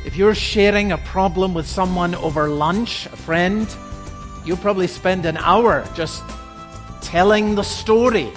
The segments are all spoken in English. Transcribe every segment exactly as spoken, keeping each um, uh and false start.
If you're sharing a problem with someone over lunch, a friend, you'll probably spend an hour just telling the story.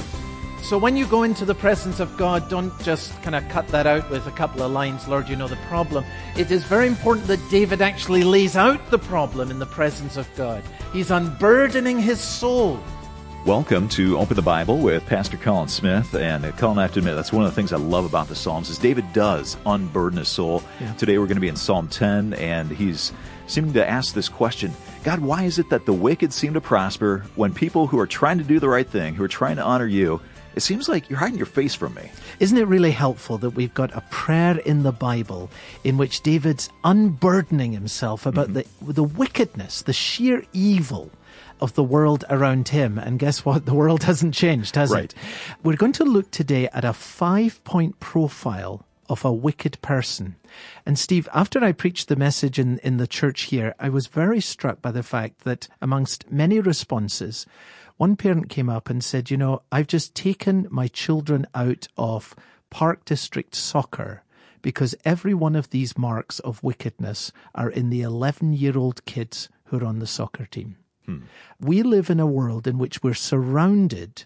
So when you go into the presence of God, don't just kind of cut that out with a couple of lines, Lord, you know the problem. It is very important that David actually lays out the problem in the presence of God. He's unburdening his soul. Welcome to Open the Bible with Pastor Colin Smith. And uh, Colin, I have to admit, that's one of the things I love about the Psalms is David does unburden his soul. Yeah. Today we're going to be in Psalm ten, and he's seeming to ask this question: God, why is it that the wicked seem to prosper when people who are trying to do the right thing, who are trying to honor you, it seems like you're hiding your face from me? Isn't it really helpful that we've got a prayer in the Bible in which David's unburdening himself about mm-hmm. the the wickedness, the sheer evil of the world around him? And guess what? The world hasn't changed, has right. it? We're going to look today at a five-point profile of a wicked person. And Steve, after I preached the message in, in the church here, I was very struck by the fact that amongst many responses, one parent came up and said, you know, I've just taken my children out of Park District soccer because every one of these marks of wickedness are in the eleven-year-old kids who are on the soccer team. Hmm. We live in a world in which we're surrounded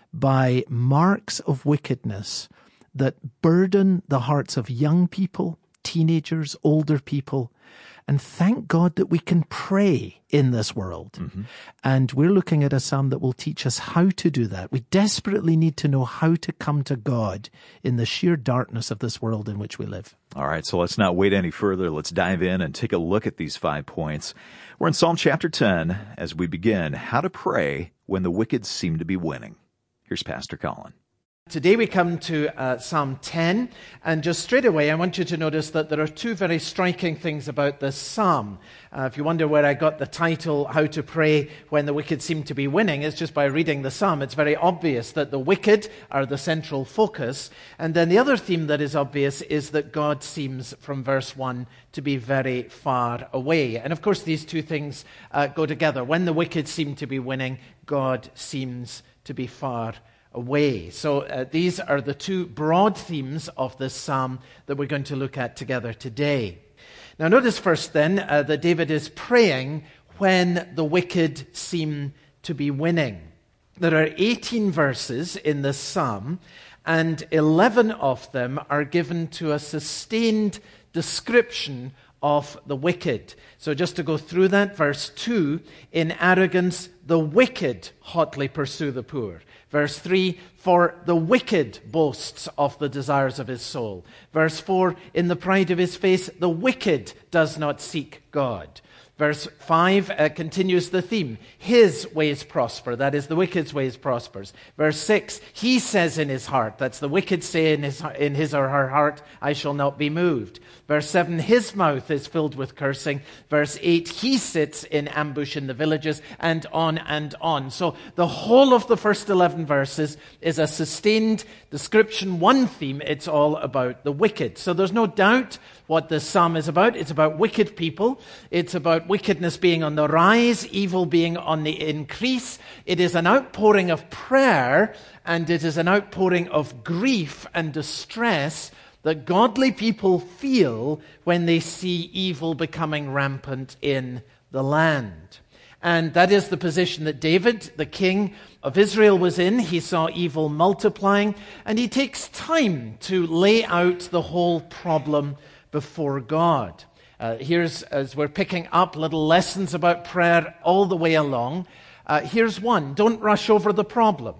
by marks of wickedness that burden the hearts of young people, teenagers, older people. And thank God that we can pray in this world. Mm-hmm. And we're looking at a psalm that will teach us how to do that. We desperately need to know how to come to God in the sheer darkness of this world in which we live. All right, so let's not wait any further. Let's dive in and take a look at these five points. We're in Psalm chapter ten as we begin how to pray when the wicked seem to be winning. Here's Pastor Colin. Today we come to uh, Psalm ten, and just straight away I want you to notice that there are two very striking things about this psalm. Uh, if you wonder where I got the title, How to Pray When the Wicked Seem to be Winning, it's just by reading the psalm. It's very obvious that the wicked are the central focus. And then the other theme that is obvious is that God seems, from verse one, to be very far away. And of course these two things uh, go together. When the wicked seem to be winning, God seems to be far away. away. So uh, these are the two broad themes of this psalm that we're going to look at together today. Now notice first then uh, that David is praying when the wicked seem to be winning. There are eighteen verses in this psalm, and eleven of them are given to a sustained description of the wicked. So just to go through that, verse two, in arrogance the wicked hotly pursue the poor. Verse three, for the wicked boasts of the desires of his soul. Verse four, in the pride of his face the wicked does not seek God. Verse five uh, continues the theme. His ways prosper. That is, the wicked's ways prospers. Verse six, he says in his heart. That's the wicked say in his, in his or her heart, I shall not be moved. Verse seven, his mouth is filled with cursing. Verse eight, he sits in ambush in the villages, and on and on. So the whole of the first eleven verses is a sustained description, one theme. It's all about the wicked. So there's no doubt what this psalm is about. It's about wicked people. It's about wickedness being on the rise, evil being on the increase. It is an outpouring of prayer, and it is an outpouring of grief and distress that godly people feel when they see evil becoming rampant in the land. And that is the position that David, the king of Israel, was in. He saw evil multiplying, and he takes time to lay out the whole problem before God. Uh, here's, as we're picking up little lessons about prayer all the way along, uh, here's one. Don't rush over the problem.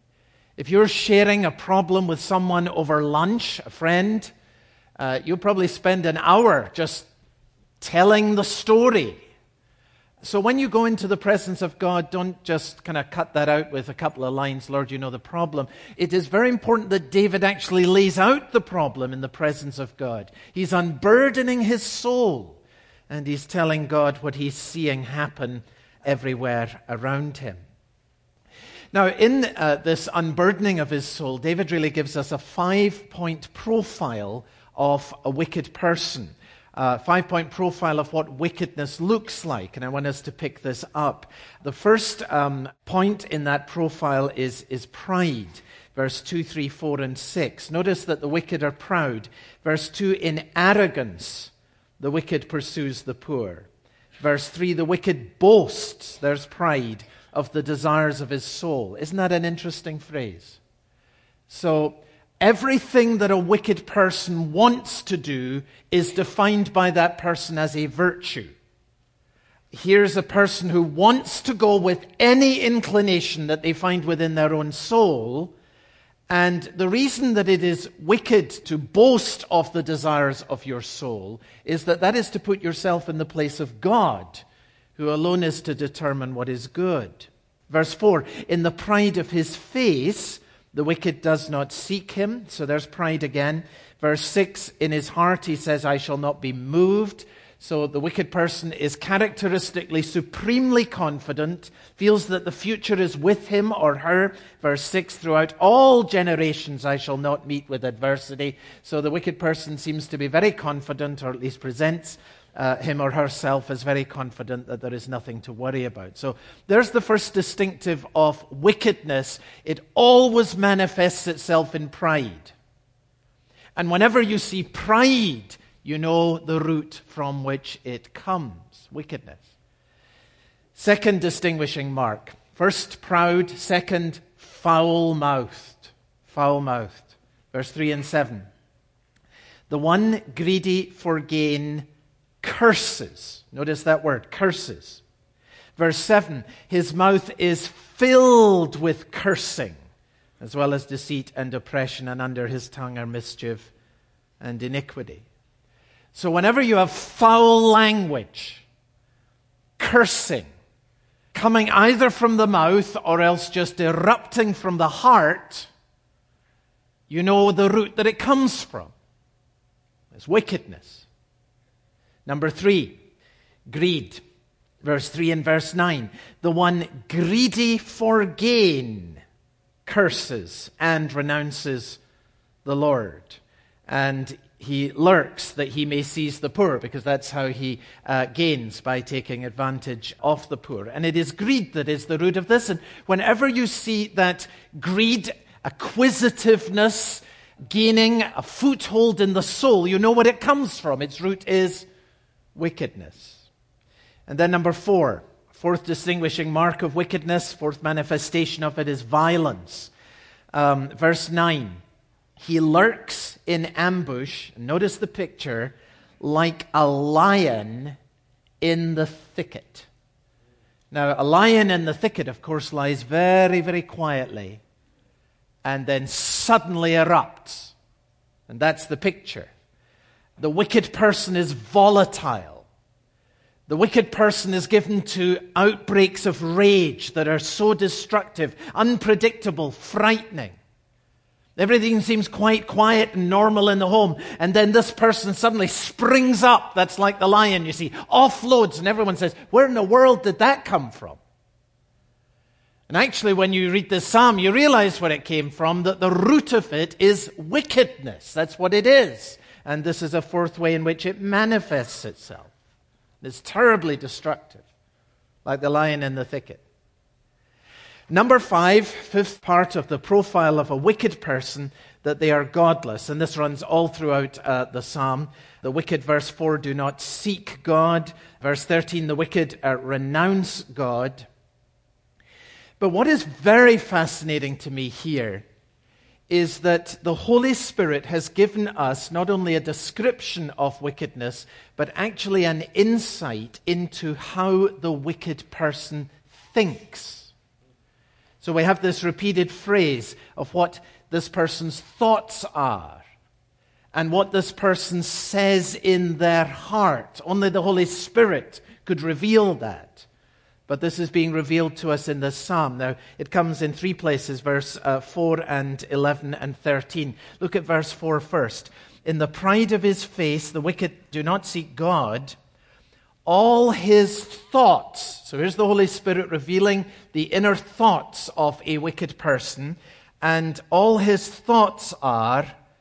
If you're sharing a problem with someone over lunch, a friend, uh, you'll probably spend an hour just telling the story. So when you go into the presence of God, don't just kind of cut that out with a couple of lines, Lord, you know the problem. It is very important that David actually lays out the problem in the presence of God. He's unburdening his soul, and he's telling God what he's seeing happen everywhere around him. Now, in uh, this unburdening of his soul, David really gives us a five-point profile of a wicked person. Uh, five-point profile of what wickedness looks like, and I want us to pick this up. The first um, point in that profile is, is pride. Verse two, three, four, and six. Notice that the wicked are proud. Verse two, in arrogance the wicked pursues the poor. Verse three, the wicked boasts, there's pride, of the desires of his soul. Isn't that an interesting phrase? So, everything that a wicked person wants to do is defined by that person as a virtue. Here's a person who wants to go with any inclination that they find within their own soul, and the reason that it is wicked to boast of the desires of your soul is that that is to put yourself in the place of God, who alone is to determine what is good. Verse four, in the pride of his face, the wicked does not seek him. So there's pride again. Verse six, in his heart he says, I shall not be moved. So the wicked person is characteristically supremely confident, feels that the future is with him or her. Verse six, throughout all generations I shall not meet with adversity. So the wicked person seems to be very confident, or at least presents uh, him or herself as very confident that there is nothing to worry about. So there's the first distinctive of wickedness. It always manifests itself in pride. And whenever you see pride, you know the root from which it comes, wickedness. Second distinguishing mark. First, proud. Second, foul-mouthed. Foul-mouthed. Verse three and seven. The one greedy for gain curses. Notice that word, curses. Verse seven. His mouth is filled with cursing, as well as deceit and oppression, and under his tongue are mischief and iniquity. So whenever you have foul language, cursing, coming either from the mouth or else just erupting from the heart, you know the root that it comes from. It's wickedness. Number three, greed. Verse three and verse nine. The one greedy for gain curses and renounces the Lord. And he lurks that he may seize the poor, because that's how he uh, gains, by taking advantage of the poor. And it is greed that is the root of this. And whenever you see that greed, acquisitiveness, gaining a foothold in the soul, you know what it comes from. Its root is wickedness. And then number four, fourth distinguishing mark of wickedness, fourth manifestation of it is violence. Um, verse nine. He lurks in ambush, notice the picture, like a lion in the thicket. Now, a lion in the thicket, of course, lies very, very quietly and then suddenly erupts. And that's the picture. The wicked person is volatile. The wicked person is given to outbreaks of rage that are so destructive, unpredictable, frightening. Everything seems quite quiet and normal in the home. And then this person suddenly springs up. That's like the lion, you see. Offloads, and everyone says, where in the world did that come from? And actually, when you read this psalm, you realize where it came from, that the root of it is wickedness. That's what it is. And this is a fourth way in which it manifests itself. It's terribly destructive, like the lion in the thicket. Number five, fifth part of the profile of a wicked person, that they are godless. And this runs all throughout uh, the psalm. The wicked, verse four, do not seek God. Verse thirteen, the wicked uh, renounce God. But what is very fascinating to me here is that the Holy Spirit has given us not only a description of wickedness, but actually an insight into how the wicked person thinks. So we have this repeated phrase of what this person's thoughts are and what this person says in their heart. Only the Holy Spirit could reveal that. But this is being revealed to us in this psalm. Now, it comes in three places, verse uh, four and eleven and thirteen. Look at verse four first. In the pride of his face, the wicked do not seek God. All his thoughts, so here's the Holy Spirit revealing the inner thoughts of a wicked person, and all his thoughts are,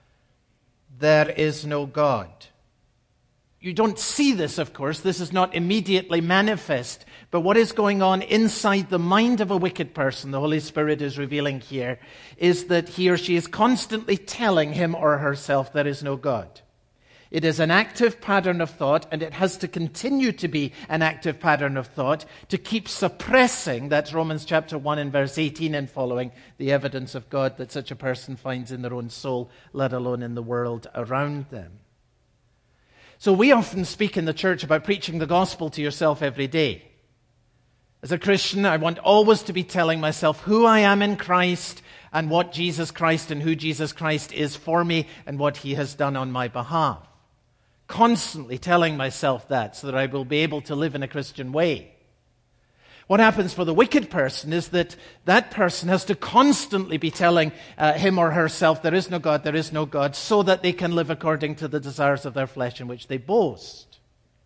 there is no God. You don't see this, of course. This is not immediately manifest. But what is going on inside the mind of a wicked person, the Holy Spirit is revealing here, is that he or she is constantly telling him or herself there is no God. It is an active pattern of thought, and it has to continue to be an active pattern of thought to keep suppressing, that's Romans chapter one and verse eighteen and following, the evidence of God that such a person finds in their own soul, let alone in the world around them. So we often speak in the church about preaching the gospel to yourself every day. As a Christian, I want always to be telling myself who I am in Christ and what Jesus Christ and who Jesus Christ is for me and what he has done on my behalf. Constantly telling myself that so that I will be able to live in a Christian way. What happens for the wicked person is that that person has to constantly be telling uh, him or herself there is no God, there is no God, so that they can live according to the desires of their flesh in which they boast.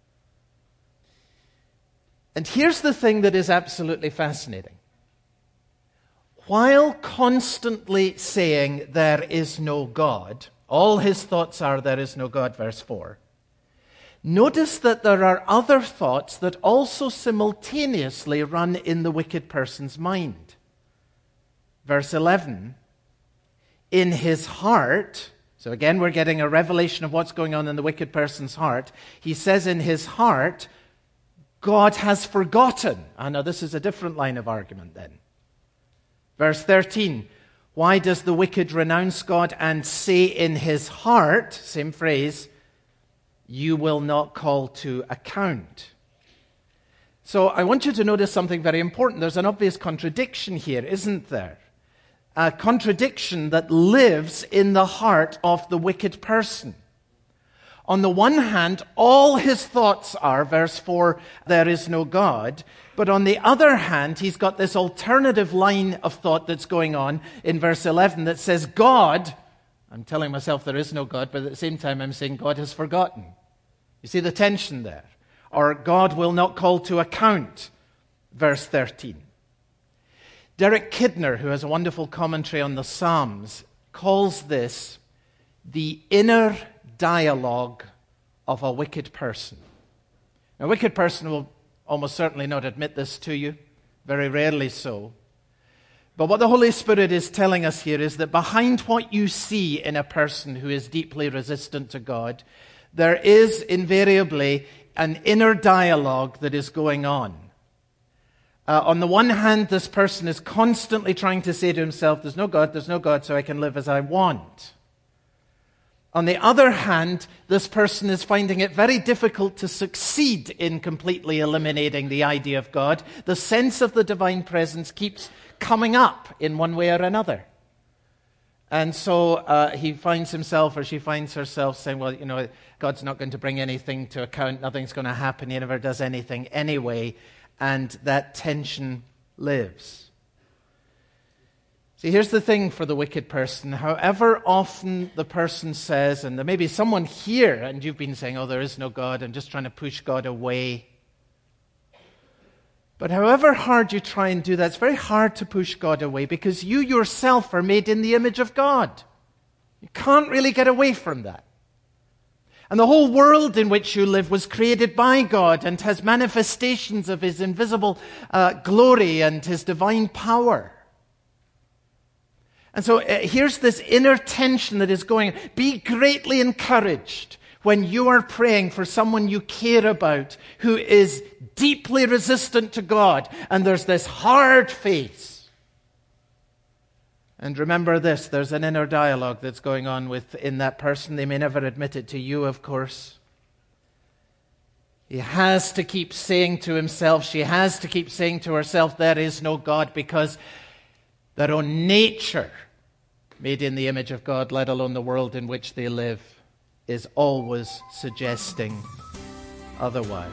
And here's the thing that is absolutely fascinating. While constantly saying there is no God, all his thoughts are there is no God, verse four. Notice that there are other thoughts that also simultaneously run in the wicked person's mind. Verse eleven, in his heart, so again we're getting a revelation of what's going on in the wicked person's heart. He says in his heart, God has forgotten. Ah, now this is a different line of argument then. Verse thirteen, why does the wicked renounce God and say in his heart, same phrase, you will not call to account? So I want you to notice something very important. There's an obvious contradiction here, isn't there? A contradiction that lives in the heart of the wicked person. On the one hand, all his thoughts are, verse four, there is no God. But on the other hand, he's got this alternative line of thought that's going on in verse eleven that says, God, I'm telling myself there is no God, but at the same time I'm saying God has forgotten. You see the tension there? Or God will not call to account, verse thirteen. Derek Kidner, who has a wonderful commentary on the Psalms, calls this the inner dialogue of a wicked person. Now, a wicked person will almost certainly not admit this to you, very rarely so. But what the Holy Spirit is telling us here is that behind what you see in a person who is deeply resistant to God, there is invariably an inner dialogue that is going on. Uh, on the one hand, this person is constantly trying to say to himself, there's no God, there's no God, so I can live as I want. On the other hand, this person is finding it very difficult to succeed in completely eliminating the idea of God. The sense of the divine presence keeps coming up in one way or another. And so uh, he finds himself, or she finds herself saying, well, you know, God's not going to bring anything to account. Nothing's going to happen. He never does anything anyway. And that tension lives. See, here's the thing for the wicked person. However often the person says, and there may be someone here, and you've been saying, oh, there is no God, I'm just trying to push God away. But however hard you try and do that, it's very hard to push God away because you yourself are made in the image of God. You can't really get away from that. And the whole world in which you live was created by God and has manifestations of his invisible uh, glory and his divine power. And so uh, here's this inner tension that is going. Be greatly encouraged when you are praying for someone you care about who is deeply resistant to God, and there's this hard face. And remember this, there's an inner dialogue that's going on within that person. They may never admit it to you, of course. He has to keep saying to himself, she has to keep saying to herself, there is no God, because their own nature, made in the image of God, let alone the world in which they live, is always suggesting otherwise.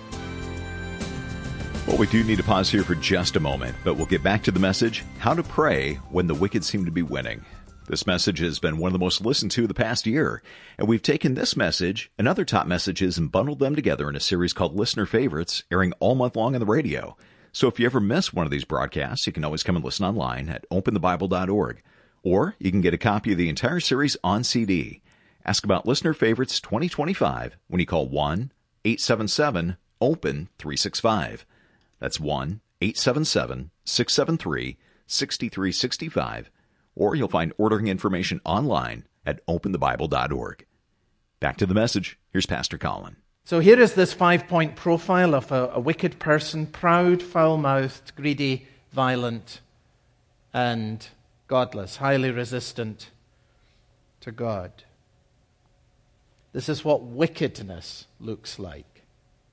Well, we do need to pause here for just a moment, but we'll get back to the message, How to Pray When the Wicked Seem to Be Winning. This message has been one of the most listened to the past year, and we've taken this message and other top messages and bundled them together in a series called Listener Favorites, airing all month long on the radio. So if you ever miss one of these broadcasts, you can always come and listen online at open the bible dot org, or you can get a copy of the entire series on C D. Ask about Listener Favorites twenty twenty-five when you call one eight seven seven open three six five. That's one eight seven seven six seven three six three six five, or you'll find ordering information online at open the bible dot org. Back to the message. Here's Pastor Colin. So here is this five-point profile of a, a wicked person: proud, foul-mouthed, greedy, violent, and godless, highly resistant to God. This is what wickedness looks like.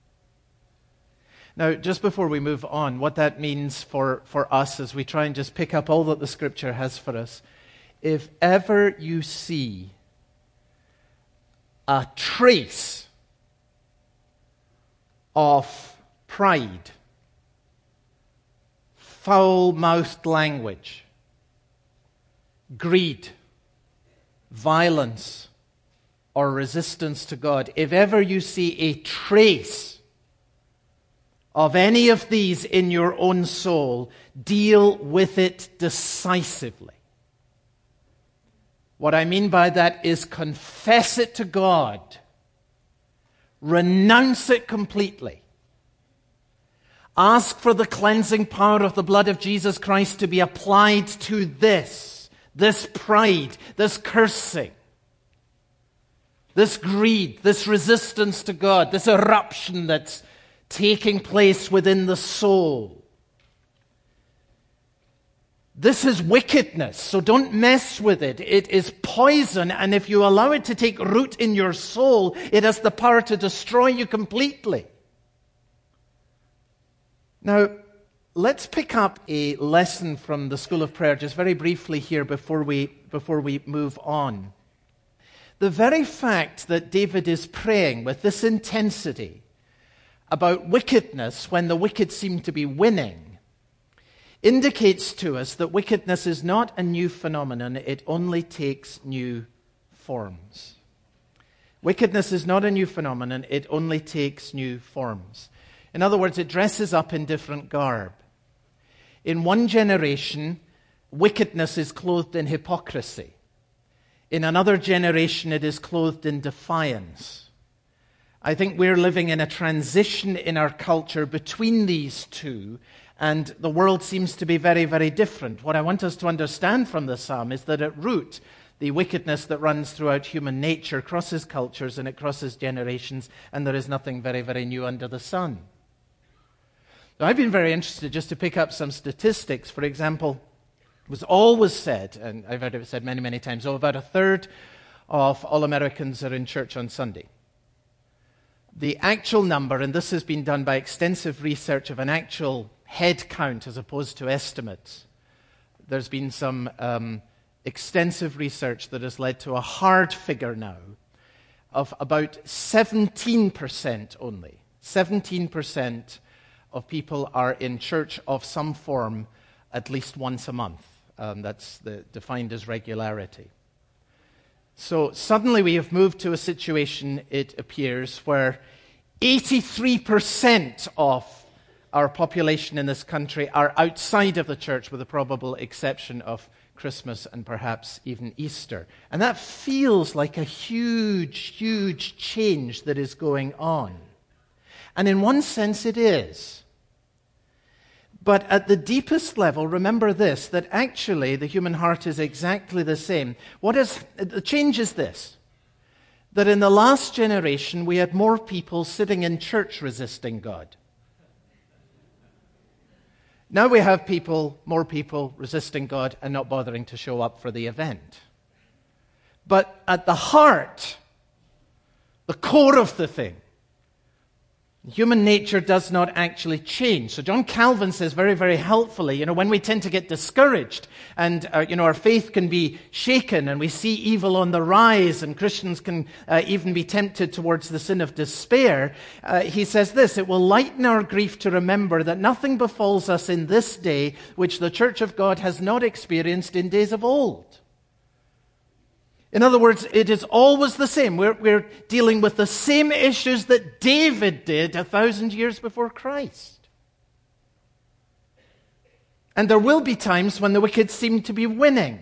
Now, just before we move on, what that means for, for us as we try and just pick up all that the Scripture has for us, if ever you see a trace of pride, foul-mouthed language, greed, violence, or resistance to God, if ever you see a trace of any of these in your own soul, deal with it decisively. What I mean by that is confess it to God. Renounce it completely. Ask for the cleansing power of the blood of Jesus Christ to be applied to this, this pride, this cursing, this greed, this resistance to God, this eruption that's taking place within the soul. This is wickedness, so don't mess with it. It is poison, and if you allow it to take root in your soul, it has the power to destroy you completely. Now, let's pick up a lesson from the School of Prayer just very briefly here before we, before we move on. The very fact that David is praying with this intensity about wickedness when the wicked seem to be winning indicates to us that wickedness is not a new phenomenon, it only takes new forms. Wickedness is not a new phenomenon, it only takes new forms. In other words, it dresses up in different garb. In one generation, wickedness is clothed in hypocrisy. In another generation, it is clothed in defiance. I think we're living in a transition in our culture between these two, and the world seems to be very, very different. What I want us to understand from the psalm is that at root, the wickedness that runs throughout human nature crosses cultures and it crosses generations, and there is nothing very, very new under the sun. Now, I've been very interested just to pick up some statistics. For example, it was always said, and I've heard it said many, many times, oh, about a third of all Americans are in church on Sunday. The actual number, and this has been done by extensive research of an actual head count as opposed to estimates. There's been some um, extensive research that has led to a hard figure now of about seventeen percent only. seventeen percent of people are in church of some form at least once a month. Um, that's the, defined as regularity. So suddenly we have moved to a situation, it appears, where eighty-three percent of our population in this country are outside of the church, with the probable exception of Christmas and perhaps even Easter. And that feels like a huge, huge change that is going on. And in one sense it is. But at the deepest level, remember this, that actually the human heart is exactly the same. What is, the change is this, that in the last generation we had more people sitting in church resisting God. Now we have people, more people resisting God and not bothering to show up for the event. But at the heart, the core of the thing, human nature does not actually change. So John Calvin says very, very helpfully, you know, when we tend to get discouraged and, uh, you know, our faith can be shaken and we see evil on the rise and Christians can uh, even be tempted towards the sin of despair, uh, he says this: it will lighten our grief to remember that nothing befalls us in this day which the Church of God has not experienced in days of old. In other words, it is always the same. We're, we're dealing with the same issues that David did a thousand years before Christ. And there will be times when the wicked seem to be winning.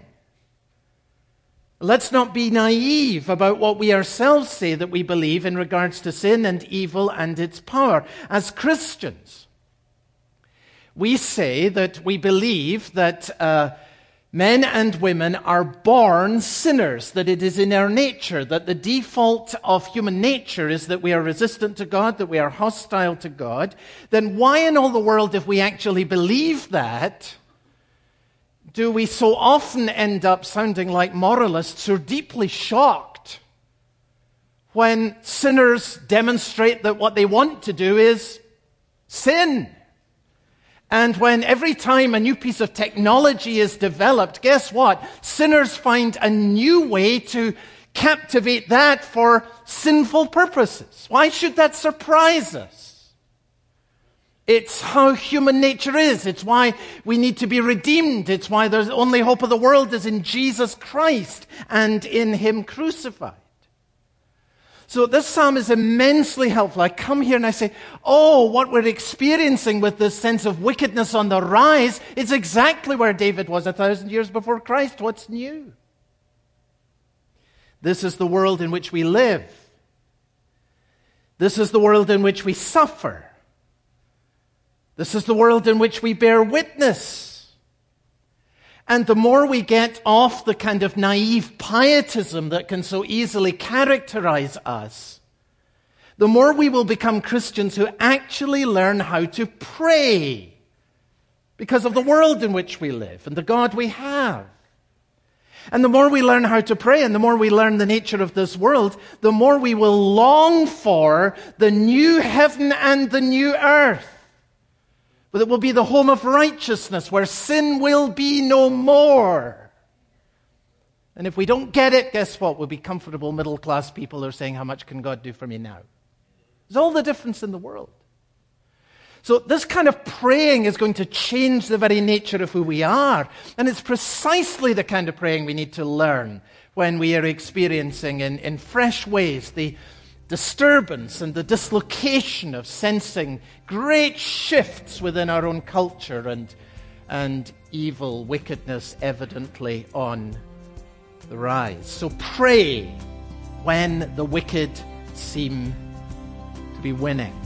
Let's not be naive about what we ourselves say that we believe in regards to sin and evil and its power. As Christians, we say that we believe that uh, Men and women are born sinners, that it is in our nature, that the default of human nature is that we are resistant to God, that we are hostile to God. Then why in all the world, if we actually believe that, do we so often end up sounding like moralists who are deeply shocked when sinners demonstrate that what they want to do is sin? And when every time a new piece of technology is developed, guess what? Sinners find a new way to captivate that for sinful purposes. Why should that surprise us? It's how human nature is. It's why we need to be redeemed. It's why the only hope of the world is in Jesus Christ and in Him crucified. So this psalm is immensely helpful. I come here and I say, oh, what we're experiencing with this sense of wickedness on the rise is exactly where David was a thousand years before Christ. What's new? This is the world in which we live. This is the world in which we suffer. This is the world in which we bear witness. And the more we get off the kind of naive pietism that can so easily characterize us, the more we will become Christians who actually learn how to pray because of the world in which we live and the God we have. And the more we learn how to pray and the more we learn the nature of this world, the more we will long for the new heaven and the new earth. But it will be the home of righteousness where sin will be no more. And if we don't get it, guess what? We'll be comfortable middle-class people who are saying, how much can God do for me now? There's all the difference in the world. So this kind of praying is going to change the very nature of who we are. And it's precisely the kind of praying we need to learn when we are experiencing in, in fresh ways the disturbance and the dislocation of sensing great shifts within our own culture and, and evil, wickedness evidently on the rise. So pray when the wicked seem to be winning.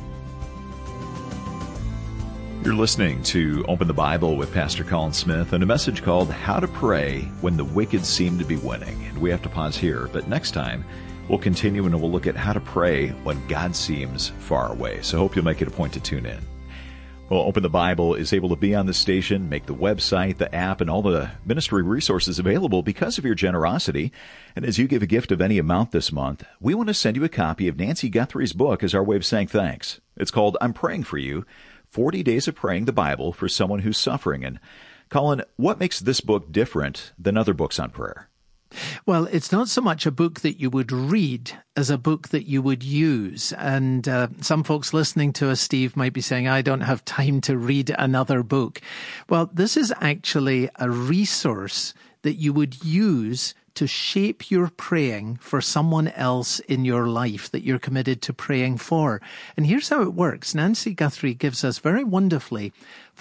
You're listening to Open the Bible with Pastor Colin Smith and a message called How to Pray When the Wicked Seem to Be Winning. And we have to pause here, but next time we'll continue and we'll look at how to pray when God seems far away. So I hope you'll make it a point to tune in. Well, Open the Bible is able to be on the station, make the website, the app, and all the ministry resources available because of your generosity. And as you give a gift of any amount this month, we want to send you a copy of Nancy Guthrie's book as our way of saying thanks. It's called I'm Praying for You, forty days of Praying the Bible for Someone Who's Suffering. And Colin, what makes this book different than other books on prayer? Well, it's not so much a book that you would read as a book that you would use. And uh, some folks listening to us, Steve, might be saying, I don't have time to read another book. Well, this is actually a resource that you would use to shape your praying for someone else in your life that you're committed to praying for. And here's how it works. Nancy Guthrie gives us very wonderfully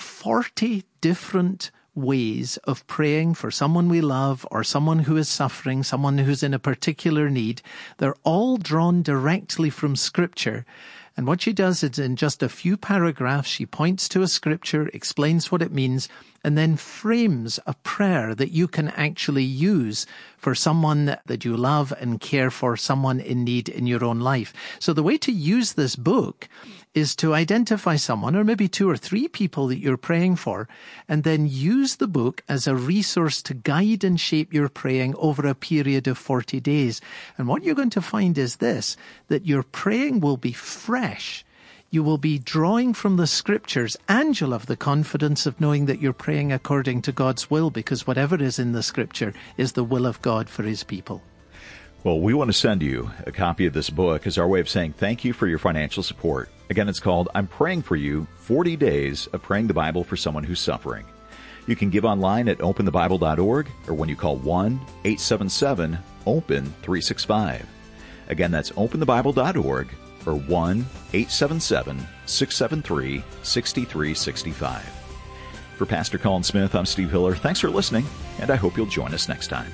forty different ways of praying for someone we love or someone who is suffering, someone who's in a particular need. They're all drawn directly from Scripture. And what she does is in just a few paragraphs, she points to a Scripture, explains what it means, and then frames a prayer that you can actually use for someone that you love and care for, someone in need in your own life. So the way to use this book is to identify someone, or maybe two or three people that you're praying for, and then use the book as a resource to guide and shape your praying over a period of forty days. And what you're going to find is this, that your praying will be fresh. You will be drawing from the Scriptures, and you'll have the confidence of knowing that you're praying according to God's will, because whatever is in the Scripture is the will of God for His people. Well, we want to send you a copy of this book as our way of saying thank you for your financial support. Again, it's called I'm Praying for You, forty days of Praying the Bible for Someone Who's Suffering. You can give online at open the bible dot org or when you call one eight seven seven open three six five. Again, that's open the bible dot org or one eight seven seven six seven three six three six five. For Pastor Colin Smith, I'm Steve Hiller. Thanks for listening, and I hope you'll join us next time.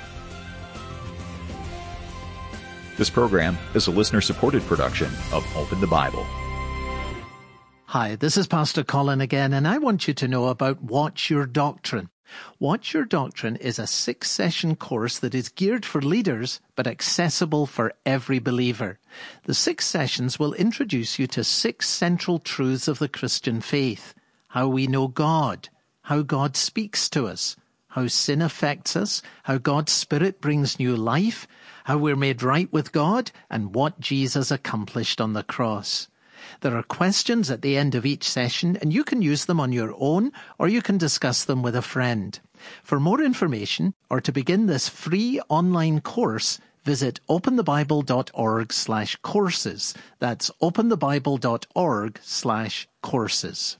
This program is a listener-supported production of Open the Bible. Hi, this is Pastor Colin again, and I want you to know about Watch Your Doctrine. Watch Your Doctrine is a six-session course that is geared for leaders but accessible for every believer. The six sessions will introduce you to six central truths of the Christian faith: how we know God, how God speaks to us, how sin affects us, how God's Spirit brings new life, how we're made right with God, and what Jesus accomplished on the cross. There are questions at the end of each session, and you can use them on your own, or you can discuss them with a friend. For more information, or to begin this free online course, visit openthebible.org slash courses. That's openthebible.org slash courses.